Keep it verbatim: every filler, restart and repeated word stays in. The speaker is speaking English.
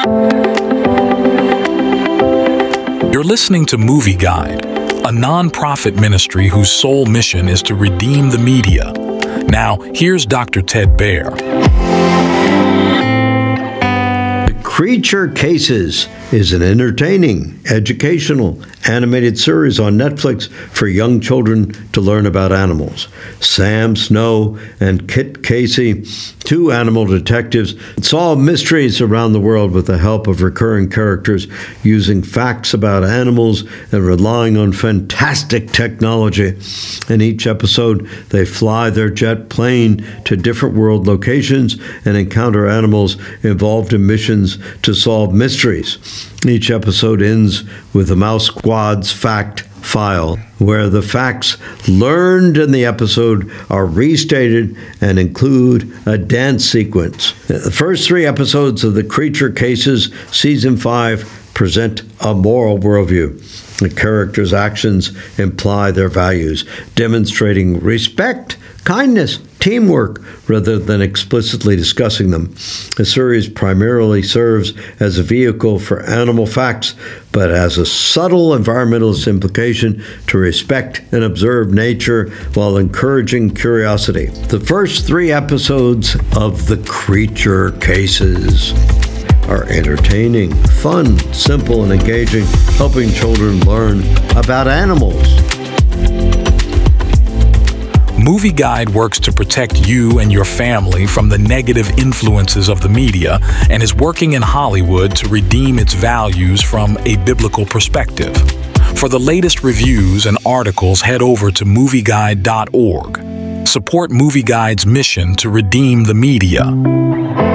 You're listening to Movie Guide, a non-profit ministry whose sole mission is to redeem the media. Now, here's Doctor Ted Baehr. The Creature Cases is an entertaining, educational, animated series on Netflix for young children to learn about animals. Sam Snow and Kit Casey, two animal detectives, solve mysteries around the world with the help of recurring characters, using facts about animals and relying on fantastic technology. In each episode, they fly their jet plane to different world locations and encounter animals involved in missions to solve mysteries. Each episode ends with the Mouse Squad's fact file, where the facts learned in the episode are restated and include a dance sequence. The first three episodes of The Creature Cases, Season five, present a moral worldview. The characters' actions imply their values, demonstrating respect, kindness, teamwork, rather than explicitly discussing them. The series primarily serves as a vehicle for animal facts, but has a subtle environmentalist implication to respect and observe nature while encouraging curiosity. The first three episodes of The Creature Cases are entertaining, fun, simple, and engaging, helping children learn about animals. Movie Guide works to protect you and your family from the negative influences of the media and is working in Hollywood to redeem its values from a biblical perspective. For the latest reviews and articles, head over to movie guide dot org. Support Movie Guide's mission to redeem the media.